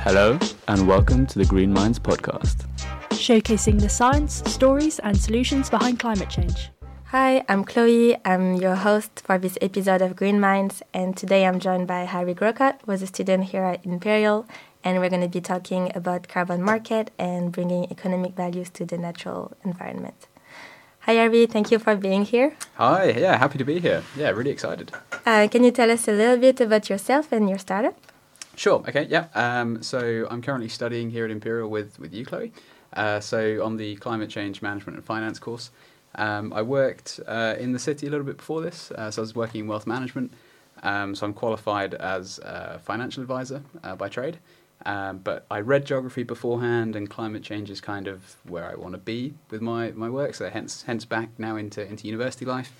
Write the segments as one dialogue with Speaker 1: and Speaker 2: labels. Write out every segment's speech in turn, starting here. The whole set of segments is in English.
Speaker 1: Hello, and welcome to the Green Minds podcast,
Speaker 2: showcasing the science, stories, and solutions behind climate change.
Speaker 3: Hi, I'm Chloe. I'm your host for this episode of Green Minds, and today I'm joined by Harry Grocott, who is a student here at Imperial, and we're going to be talking about carbon market and bringing economic values to the natural environment. Hi, Harry. Thank you for being here.
Speaker 4: Hi. Yeah, happy to be here. Yeah, really excited.
Speaker 3: Can you tell us a little bit about yourself and your startup?
Speaker 4: Sure. Okay. Yeah. So I'm currently studying here at Imperial with you, Chloe. So on the climate change management and finance course. I worked in the city a little bit before this. So I was working in wealth management. So I'm qualified as a financial advisor by trade. But I read geography beforehand, and climate change is kind of where I want to be with my work. So hence back now into university life.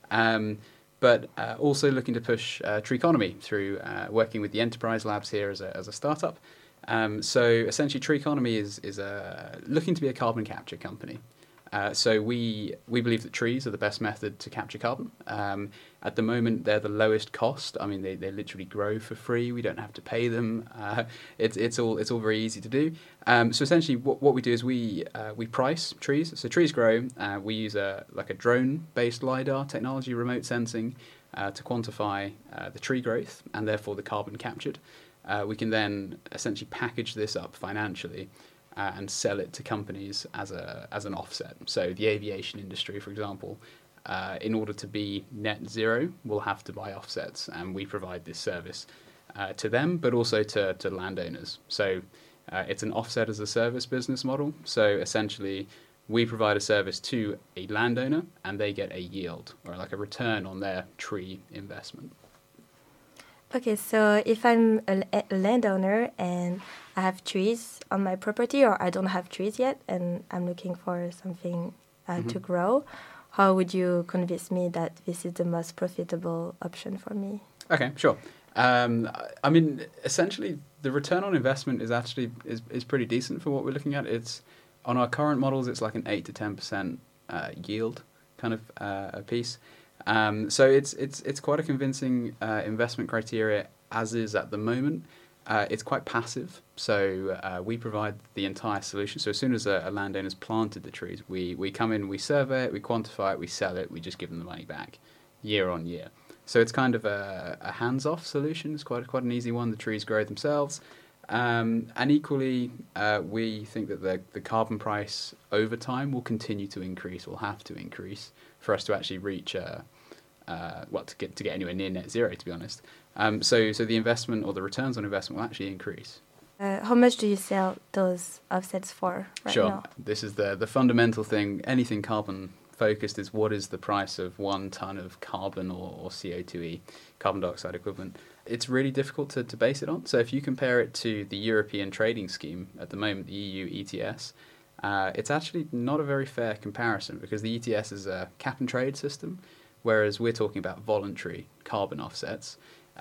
Speaker 4: But also looking to push tree economy through working with the enterprise labs here as a startup. So essentially, Tree Economy is looking to be a carbon capture company. So we believe that trees are the best method to capture carbon. At the moment, they're the lowest cost. I mean, they literally grow for free. We don't have to pay them. It's all very easy to do. So essentially, what we do is we price trees. So trees grow. We use a drone-based LiDAR technology, remote sensing, to quantify the tree growth and therefore the carbon captured. We can then essentially package this up financially and sell it to companies as an offset. So the aviation industry, for example, in order to be net zero, will have to buy offsets, and we provide this service to them, but also to landowners. So it's an offset as a service business model. So essentially, we provide a service to a landowner, and they get a yield or like a return on their tree investment.
Speaker 3: Okay, so if I'm a landowner and I have trees on my property, or I don't have trees yet and I'm looking for something to grow, how would you convince me that this is the most profitable option for me?
Speaker 4: Okay, sure. I mean, essentially, the return on investment is actually is pretty decent for what we're looking at. It's on our current models, it's like an 8 to 10% yield kind of a piece. So it's quite a convincing investment criteria as is at the moment. It's quite passive, so we provide the entire solution. So as soon as a landowner's planted the trees, we come in, we survey it, we quantify it, we sell it, we just give them the money back year on year. So it's kind of a hands-off solution. It's quite an easy one. The trees grow themselves. And equally, we think that the carbon price over time will continue to increase, will have to increase for us to actually reach, to get anywhere near net zero, to be honest. So the investment or the returns on investment will actually increase.
Speaker 3: How much do you sell those offsets for right
Speaker 4: now?
Speaker 3: Sure.
Speaker 4: This is the fundamental thing. Anything carbon focused is what is the price of 1 ton of carbon or CO2e, carbon dioxide equivalent. It's really difficult to base it on. So if you compare it to the European trading scheme at the moment, the EU ETS, it's actually not a very fair comparison because the ETS is a cap and trade system, whereas we're talking about voluntary carbon offsets.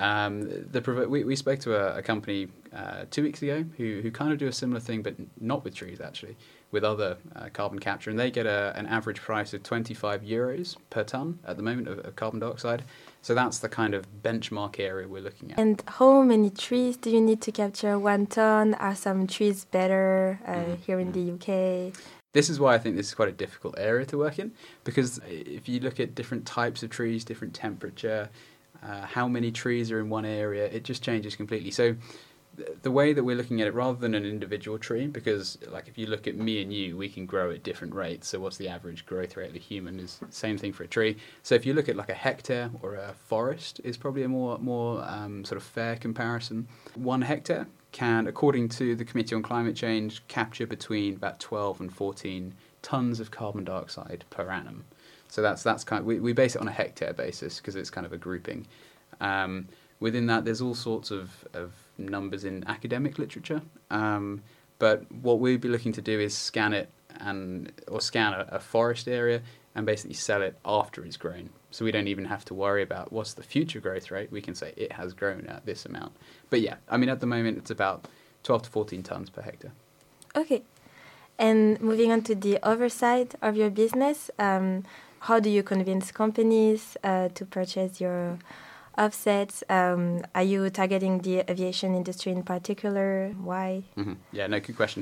Speaker 4: We spoke to a company 2 weeks ago who kind of do a similar thing, but not with trees actually, with other carbon capture, and they get an average price of €25 per ton at the moment of carbon dioxide. So that's the kind of benchmark area we're looking at.
Speaker 3: And how many trees do you need to capture 1 ton? Are some trees better here in the UK?
Speaker 4: This is why I think this is quite a difficult area to work in, because if you look at different types of trees, different temperature, how many trees are in one area, it just changes completely. So the way that we're looking at it, rather than an individual tree, because like if you look at me and you, we can grow at different rates. So what's the average growth rate of a human is the same thing for a tree. So if you look at like a hectare or a forest is probably a more sort of fair comparison. 1 hectare can, according to the Committee on Climate Change, capture between about 12 and 14 tons of carbon dioxide per annum. So that's kind of, we base it on a hectare basis because it's kind of a grouping. Within that, there's all sorts of numbers in academic literature. But what we'd be looking to do is scan a forest area and basically sell it after it's grown. So we don't even have to worry about what's the future growth rate. We can say it has grown at this amount. But yeah, I mean, at the moment, it's about 12 to 14 tons per hectare.
Speaker 3: Okay. And moving on to the other side of your business, how do you convince companies to purchase your offsets. Are you targeting the aviation industry in particular? Why?
Speaker 4: Mm-hmm. Yeah, no, good question.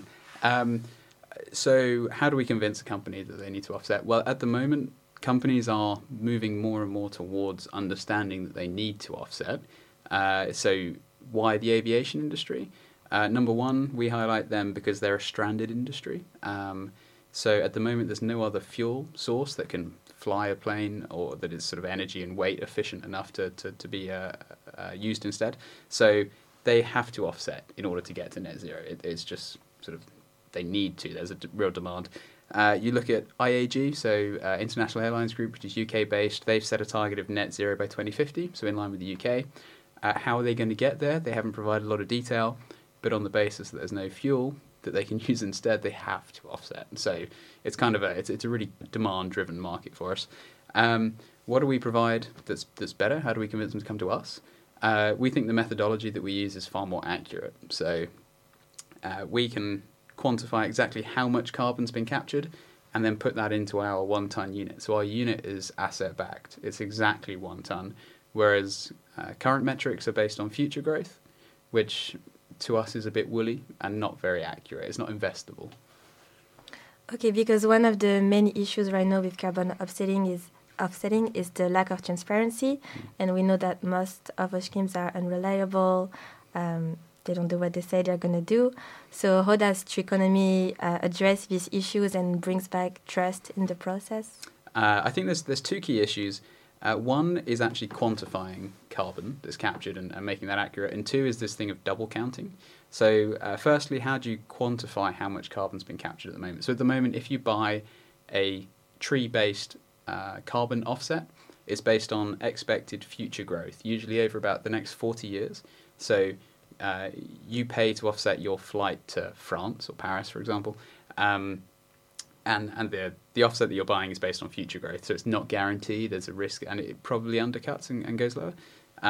Speaker 4: So how do we convince a company that they need to offset? Well, at the moment, companies are moving more and more towards understanding that they need to offset. So why the aviation industry? Number one, we highlight them because they're a stranded industry. So at the moment, there's no other fuel source that can fly a plane or that is sort of energy and weight efficient enough to be used instead. So they have to offset in order to get to net zero. It's just sort of they need to. There's a real demand. You look at IAG, so International Airlines Group, which is UK-based. They've set a target of net zero by 2050, so in line with the UK. How are they going to get there? They haven't provided a lot of detail, but on the basis that there's no fuel that they can use instead, they have to offset. So it's kind of it's a really demand-driven market for us. What do we provide that's better? How do we convince them to come to us? We think the methodology that we use is far more accurate. So we can quantify exactly how much carbon's been captured and then put that into our 1 ton unit. So our unit is asset backed. It's exactly 1 ton, whereas current metrics are based on future growth, which to us is a bit woolly and not very accurate. It's not investable.
Speaker 3: Okay, because one of the main issues right now with carbon offsetting is the lack of transparency, and we know that most of our schemes are unreliable. They don't do what they say they're going to do. So how does Triconomy address these issues and brings back trust in the process?
Speaker 4: I think there's 2 key issues. One is actually quantifying carbon that's captured and making that accurate. And 2 is this thing of double counting. So firstly, how do you quantify how much carbon's been captured at the moment? So at the moment, if you buy a tree-based carbon offset, it's based on expected future growth, usually over about the next 40 years. So you pay to offset your flight to France or Paris, for example, and the offset that you're buying is based on future growth, so it's not guaranteed. There's a risk, and it probably undercuts and goes lower.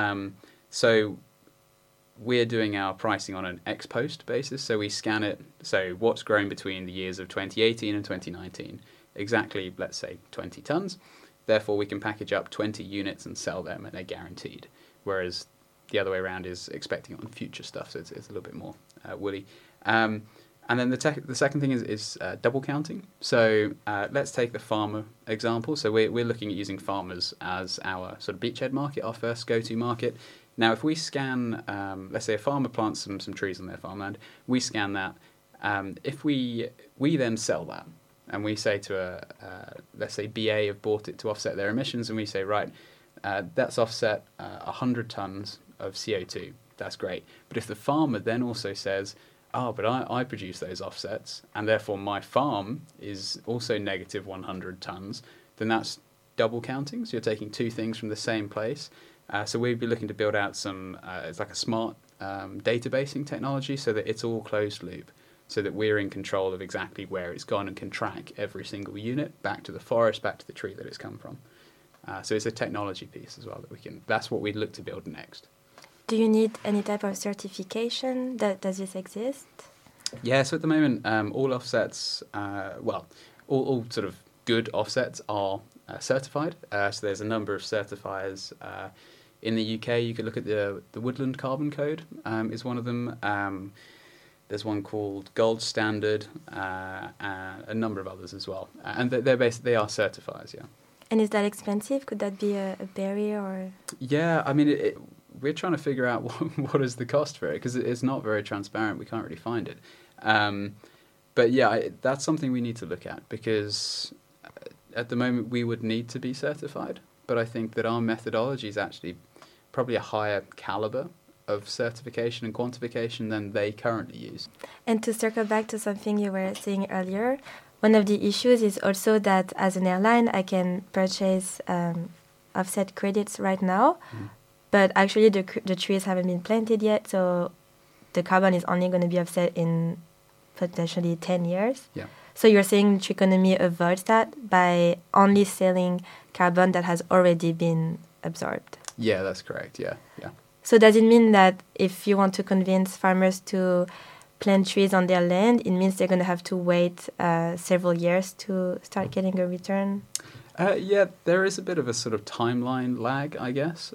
Speaker 4: So we're doing our pricing on an ex post basis, so we scan it. So what's grown between the years of 2018 and 2019? Exactly, let's say 20 tons. Therefore, we can package up 20 units and sell them, and they're guaranteed. Whereas the other way around is expecting it on future stuff, so it's a little bit more woolly. And then the second thing is double counting. So let's take the farmer example. So we're looking at using farmers as our sort of beachhead market, our first go-to market. Now, if we scan, let's say a farmer plants some trees on their farmland, we scan that. If we then sell that, and we say to let's say BA have bought it to offset their emissions, and we say, right, that's offset 100 tons of CO2. That's great. But if the farmer then also says, but I produce those offsets, and therefore my farm is also negative 100 tons, then that's double counting. So you're taking 2 things from the same place. So we'd be looking to build out some, it's like a smart databasing technology so that it's all closed loop, so that we're in control of exactly where it's gone and can track every single unit back to the forest, back to the tree that it's come from. So it's a technology piece as well that's what we'd look to build next.
Speaker 3: Do you need any type of certification? Does this exist?
Speaker 4: Yeah, so at the moment, all offsets, all sort of good offsets are certified. So there's a number of certifiers. In the UK, you could look at the Woodland Carbon Code is one of them. There's one called Gold Standard, and a number of others as well. And they are certifiers, yeah.
Speaker 3: And is that expensive? Could that be a barrier? Or?
Speaker 4: Yeah, I mean, we're trying to figure out what is the cost for it, because it's not very transparent. We can't really find it. But yeah, that's something we need to look at, because at the moment we would need to be certified. But I think that our methodology is actually probably a higher caliber of certification and quantification than they currently use.
Speaker 3: And to circle back to something you were saying earlier, one of the issues is also that as an airline, I can purchase offset credits right now, but actually the trees haven't been planted yet, so the carbon is only going to be offset in potentially 10 years.
Speaker 4: Yeah.
Speaker 3: So you're saying Triconomy avoids that by only selling carbon that has already been absorbed?
Speaker 4: Yeah, that's correct, yeah.
Speaker 3: So does it mean that if you want to convince farmers to plant trees on their land, it means they're going to have to wait several years to start getting a return?
Speaker 4: Yeah, there is a bit of a sort of timeline lag, I guess.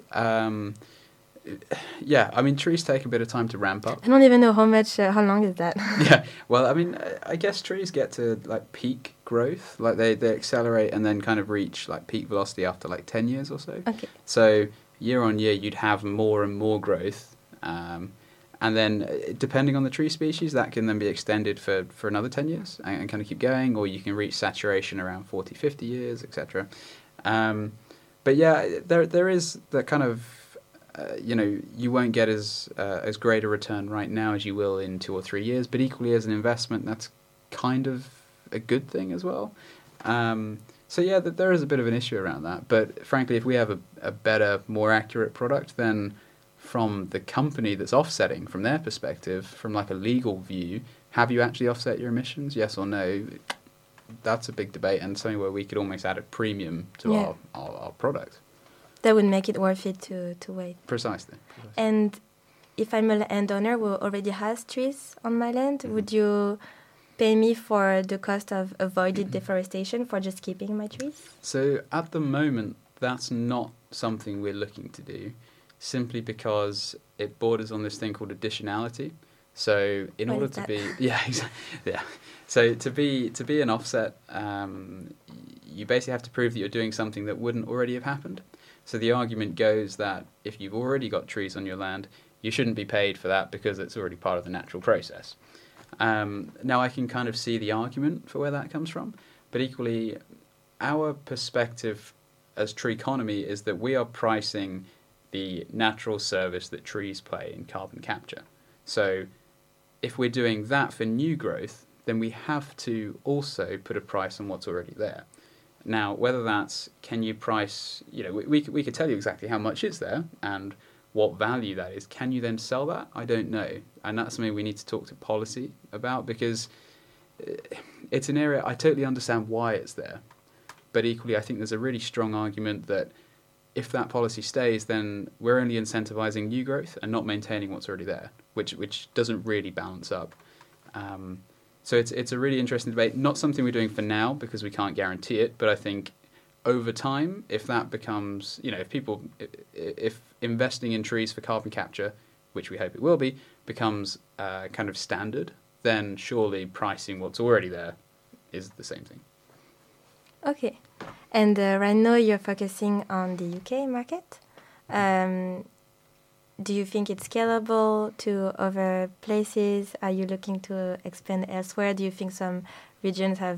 Speaker 4: Yeah, I mean, trees take a bit of time to ramp up.
Speaker 3: I don't even know how long is that?
Speaker 4: Yeah, well, I mean, I guess trees get to like peak growth, like they accelerate and then kind of reach like peak velocity after like 10 years or so.
Speaker 3: Okay.
Speaker 4: So year on year, you'd have more and more growth. And then depending on the tree species, that can then be extended for another 10 years and kind of keep going, or you can reach saturation around 40, 50 years, etc. But yeah, there is that kind of, you won't get as great a return right now as you will in 2 or 3 years, but equally as an investment, that's kind of a good thing as well. So yeah, there is a bit of an issue around that. But frankly, if we have a better, more accurate product, then from the company that's offsetting, from their perspective, from like a legal view, have you actually offset your emissions, yes or no? That's a big debate and something where we could almost add a premium to our product.
Speaker 3: That would make it worth it to wait.
Speaker 4: Precisely.
Speaker 3: And if I'm a landowner who already has trees on my land, would you pay me for the cost of avoided deforestation for just keeping my trees?
Speaker 4: So at the moment, that's not something we're looking to do, simply because it borders on this thing called additionality. So in order to be so to be an offset, you basically have to prove that you're doing something that wouldn't already have happened. So the argument goes that if you've already got trees on your land, you shouldn't be paid for that because it's already part of the natural process. Now I can kind of see the argument for where that comes from, but equally our perspective as tree economy is that we are pricing the natural service that trees play in carbon capture. So if we're doing that for new growth, then we have to also put a price on what's already there. Now, whether that's, can you price, we could tell you exactly how much is there and what value that is. Can you then sell that? I don't know. And that's something we need to talk to policy about, because it's an area, I totally understand why it's there. But equally, I think there's a really strong argument that if that policy stays, then we're only incentivizing new growth and not maintaining what's already there, which doesn't really balance up. So it's a really interesting debate. Not something we're doing for now because we can't guarantee it, but I think over time, if that becomes, if investing in trees for carbon capture, which we hope it will be, becomes kind of standard, then surely pricing what's already there is the same thing.
Speaker 3: Okay. And right now you're focusing on the UK market. Do you think it's scalable to other places? Are you looking to expand elsewhere? Do you think some regions have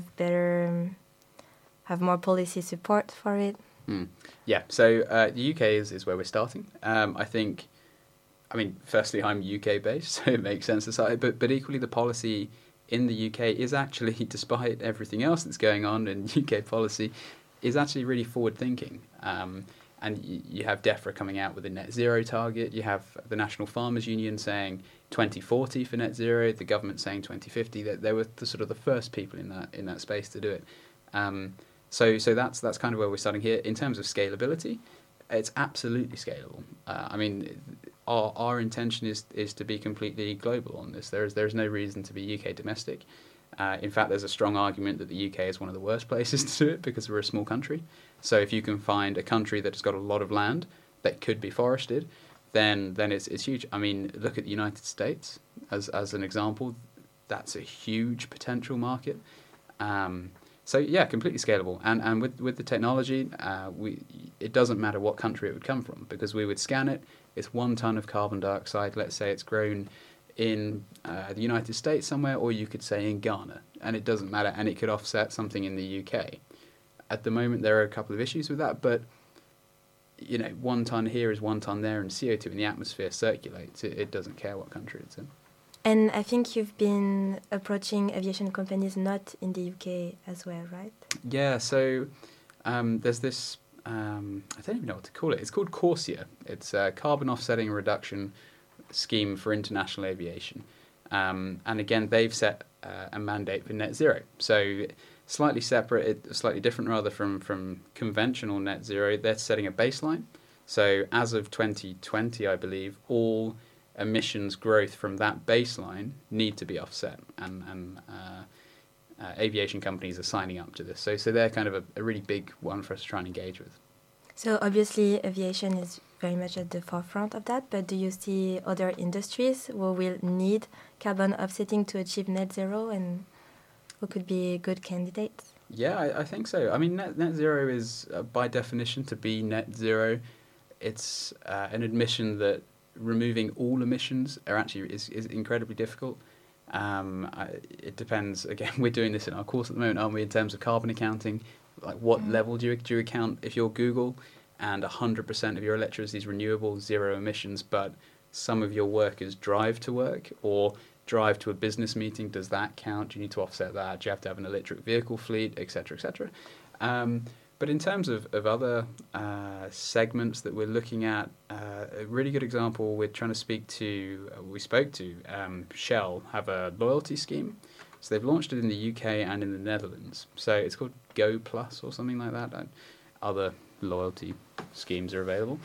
Speaker 3: more policy support for it?
Speaker 4: Yeah, so the UK is where we're starting. Firstly, I'm UK based, so it makes sense to say, but equally the policy in the UK is actually, despite everything else that's going on in UK policy, is actually really forward-thinking. And you have DEFRA coming out with a net zero target. You have the National Farmers Union saying 2040 for net zero. The government saying 2050. That they were the first people in that space to do it. So that's kind of where we're starting here. In terms of scalability, it's absolutely scalable. Our intention is to be completely global on this. There's no reason to be UK domestic. In fact, there's a strong argument that the UK is one of the worst places to do it because we're a small country. So if you can find a country that's got a lot of land that could be forested, then it's huge. I mean, look at the United States as an example. That's a huge potential market. So yeah, completely scalable. And with the technology, it doesn't matter what country it would come from, because we would scan it. It's 1 ton of carbon dioxide. Let's say it's grown in the United States somewhere, or you could say in Ghana, and it doesn't matter, and it could offset something in the UK. At the moment, there are a couple of issues with that, but 1 ton here is 1 ton there, and CO2 in the atmosphere circulates. It doesn't care what country it's in.
Speaker 3: And I think you've been approaching aviation companies not in the UK as well, right?
Speaker 4: Yeah, so there's this, I don't even know what to call it. It's called CORSIA. It's a carbon offsetting reduction scheme for international aviation. And again, they've set a mandate for net zero. So slightly separate, slightly different rather from conventional net zero. They're setting a baseline. So as of 2020, I believe, all emissions growth from that baseline need to be offset. And aviation companies are signing up to this. So they're kind of a really big one for us to try and engage with.
Speaker 3: So obviously aviation is very much at the forefront of that, but do you see other industries who will need carbon offsetting to achieve net zero and who could be good candidates?
Speaker 4: Yeah, I think so. I mean, net zero is, by definition, to be net zero, it's an admission that removing all emissions is incredibly difficult. It depends. Again, we're doing this in our course at the moment, aren't we, in terms of carbon accounting? Like, what level do you account if you're Google and 100% of your electricity is renewable, zero emissions, but some of your workers drive to work or drive to a business meeting? Does that count? Do you need to offset that? Do you have to have an electric vehicle fleet, et cetera, et cetera? But in terms of other segments that we're looking at, a really good example, we spoke to Shell have a loyalty scheme. So they've launched it in the UK and in the Netherlands. So it's called Go Plus or something like that. Other loyalty schemes are available.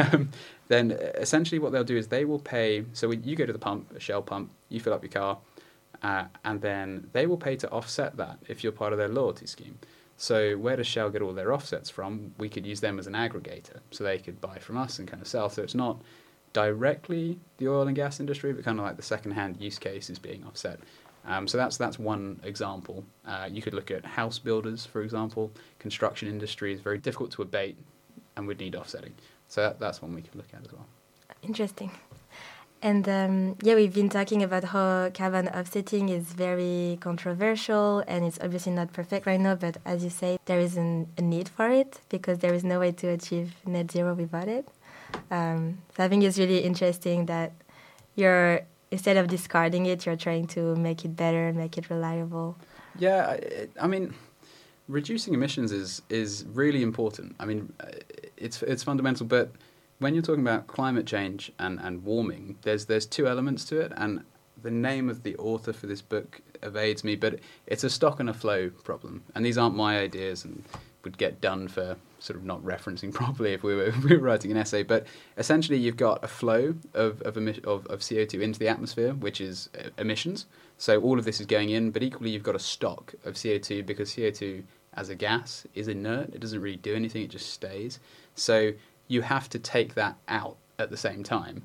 Speaker 4: Then essentially what they'll do is they will pay. So you go to the pump, a Shell pump, you fill up your car, and then they will pay to offset that if you're part of their loyalty scheme. So where does Shell get all their offsets from? We could use them as an aggregator. So they could buy from us and kind of sell. So it's not directly the oil and gas industry, but kind of like the second-hand use case is being offset. So that's one example. You could look at house builders, for example. Construction industry is very difficult to abate and would need offsetting. So that's one we could look at as well.
Speaker 3: Interesting. And we've been talking about how carbon offsetting is very controversial and it's obviously not perfect right now, but as you say, there is a need for it because there is no way to achieve net zero without it. So I think it's really interesting that instead of discarding it, you're trying to make it better, make it reliable.
Speaker 4: Yeah, I mean, reducing emissions is really important. I mean, it's fundamental, but when you're talking about climate change and warming, there's two elements to it, and the name of the author for this book evades me, but it's a stock and a flow problem. And these aren't my ideas and would get done for sort of not referencing properly if we were writing an essay. But essentially, you've got a flow of CO2 into the atmosphere, which is emissions. So all of this is going in, but equally you've got a stock of CO2 because CO2 as a gas is inert. It doesn't really do anything. It just stays. So you have to take that out at the same time.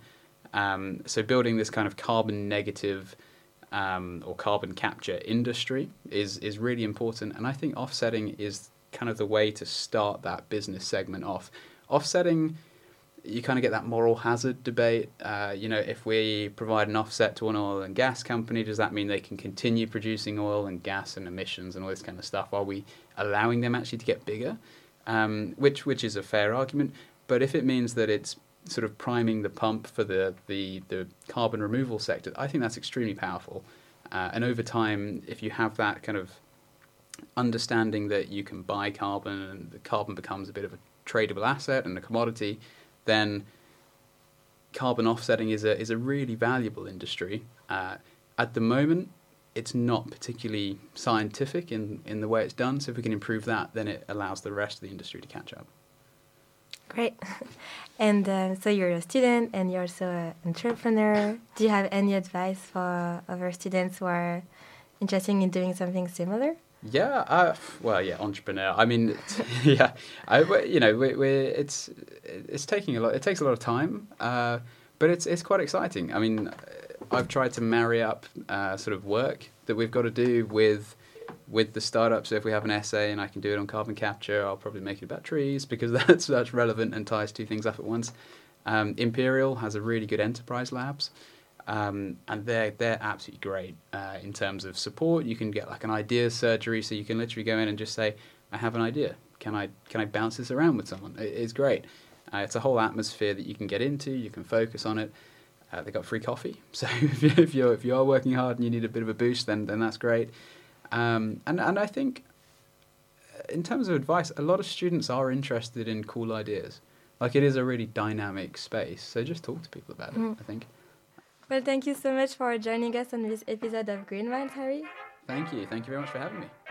Speaker 4: So building this kind of carbon negative or carbon capture industry is really important. And I think offsetting is kind of the way to start that business segment off. Offsetting, you kind of get that moral hazard debate. If we provide an offset to an oil and gas company, does that mean they can continue producing oil and gas and emissions and all this kind of stuff? Are we allowing them actually to get bigger? Which is a fair argument. But if it means that it's sort of priming the pump for the carbon removal sector, I think that's extremely powerful. And over time, if you have that kind of understanding that you can buy carbon and the carbon becomes a bit of a tradable asset and a commodity, then carbon offsetting is a really valuable industry. At the moment, it's not particularly scientific in the way it's done. So if we can improve that, then it allows the rest of the industry to catch up.
Speaker 3: Great. And so you're a student and you're also an entrepreneur. Do you have any advice for other students who are interested in doing something similar?
Speaker 4: Yeah, entrepreneur. I mean, yeah, it's taking a lot. It takes a lot of time, but it's quite exciting. I mean, I've tried to marry up sort of work that we've got to do with the startup. So if we have an essay and I can do it on carbon capture, I'll probably make it about trees because that's relevant and ties two things up at once. Imperial has a really good enterprise labs. And they're absolutely great in terms of support. You can get like an idea surgery, so you can literally go in and just say, I have an idea. Can I bounce this around with someone? It's great. It's a whole atmosphere that you can get into. You can focus on it. They got free coffee, so if you are working hard and you need a bit of a boost, then that's great. And I think in terms of advice, a lot of students are interested in cool ideas. Like, it is a really dynamic space, so just talk to people about it, I think.
Speaker 3: Well, thank you so much for joining us on this episode of Green Minds, Harry.
Speaker 4: Thank you. Thank you very much for having me.